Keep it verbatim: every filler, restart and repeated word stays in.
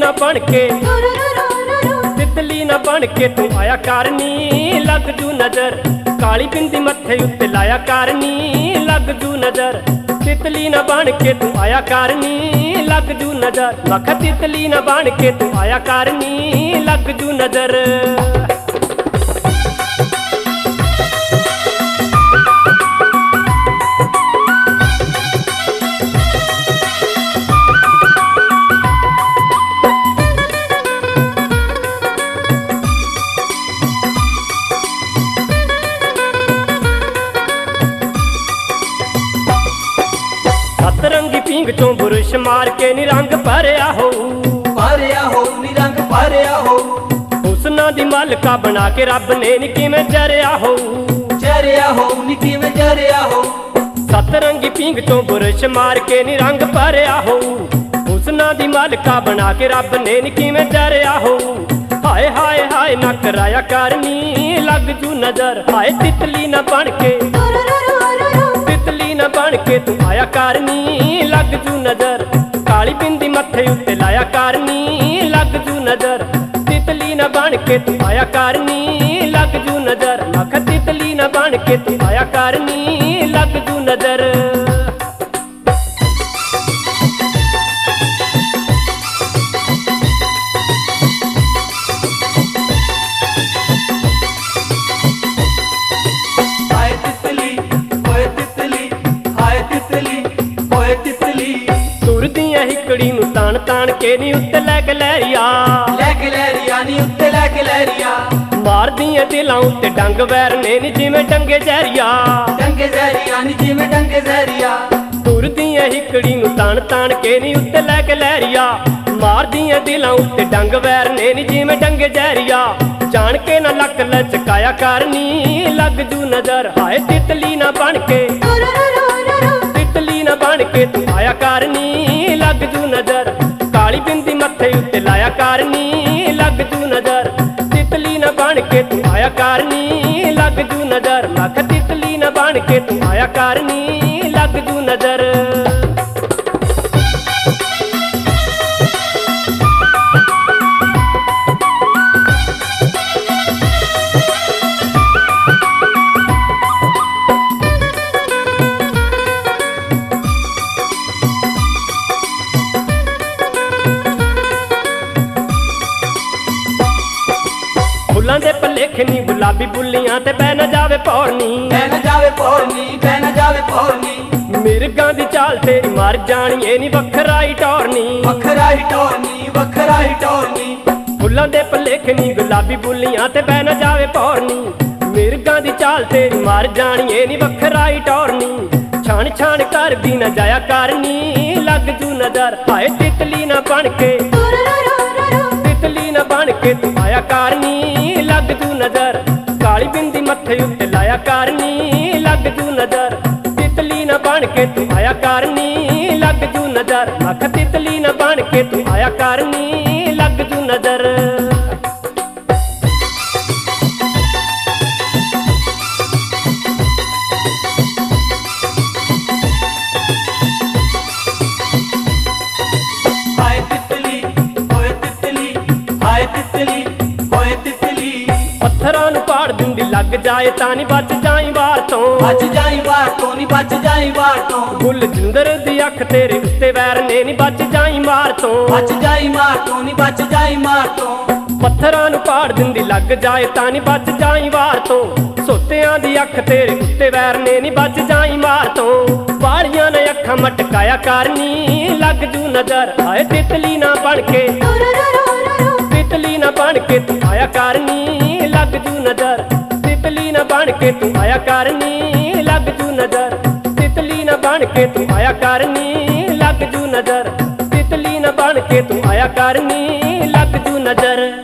ना बन के तितली ना बन के तू आया करनी लग जू नजर काली बिंदी मत्थे उत्ते लाया करनी लग जू नजर तितली ना बन के तू आया करनी लग जू नजर मख तितली ना बन के तू आया करनी लग जू नजर सतरंगी पींग चों बुरुश मार के निरंग भरिया हो भरिया हो निरंग भरिया हो हुस्ना दी मालका बना के रब ने निकी में जरिया हो जरिया हो निकी में जरिया हो सतरंगी पींग चों बुरुश मार के निरंग भरिया हो हुस्ना दी मालका बना के रब ने निकी में जरिया हो हाय हाय हाय ना कराया करनी लग जू नजर हाय तितली ना बन के तितली ना बन के तू आया करनी लग जू नजर काली बिंदी मत्थे उत्ते लाया करनी लग जू नजर तितली ना बन के तू आया करनी लग जू नजर लख तितली ना बन के तू आया करनी लग जू नजर हिकड़ी नू तान तान के नी उत्ते लैके लहरिया लैके लहरिया नी उत्ते लैके लहरिया मार दिया दिलां उत्ते डंग वैर ने नी जिवें डंगे जहरिया डंगे जहरिया नी जिवें डंगे जहरिया तुर दिया हिकड़ी नू तान तान के नी उत्ते लैके लहरिया मार दिया दिलां उत्ते डंग वैर ने नी जिवें डंगे जहरिया जान के ना लक लचकाया करनी लग जू नजर हाय तितली ना बन के तितली ना बन के तू आया करनी लग जू नजर काली बिंदी मत्थे उत्ते लाया करनी लग जू नजर तितली ना बन के तू आया करनी लग जू नजर लख तितली ना बन के तू आया करनी लग जू नजर फुल्लां दे भलेखे नी गुलाबी बुल्लियां ते बह न जावे पौड़नी बह न जावे पौड़नी बह न जावे पौड़नी मिर्गां दी चाल तेरी मर जानी ए नी वखराई टौरनी वखराई टौरनी वखराई टौरनी फुल्लां दे भलेखे नी गुलाबी बुल्लियां ते बह न जावे पौड़नी मिर्गां दी चाल तेरी मर जानी ए नी वखराई टौरनी छान छान कर दी न जाया करनी लग जू नजर हाय तितली ना बन के तितली ना बन के तू आया करनी लग जू नजर काली बिंदी मत्थे उत्ते लाया करनी लग जू नजर तितली ना बन के तू आया करनी लग जू नजर लख तितली ना बन के तू आया करनी लग जू नजर पत्थरां नू पाड़ दिंदी लग जाए तां नी बच जाई वार तों बच जाई वार तों नी बच जाई वार तों गुल जिंदर दी अख तेरे उत्ते वैर ने नी बच जाई मार तों बच जाई मार तों नी बच जाई मार तों पत्थरां नू पाड़ दिंदी लग जाए तां नी बच जाई वार तों सोतियां दी अख तेरे उत्ते वैर ने नी बच जाई मार तों वालियां ने अखां मटकाया करनी लग जू नजर हाय तितली ना बन के तितली ना बन के तू आया करनी लग जू नजर तितली ना बन के तू आया करनी लग जू नजर तितली ना बन के तू आया करनी लग जू नजर तितली ना बन के तू आया करनी लग जू नजर।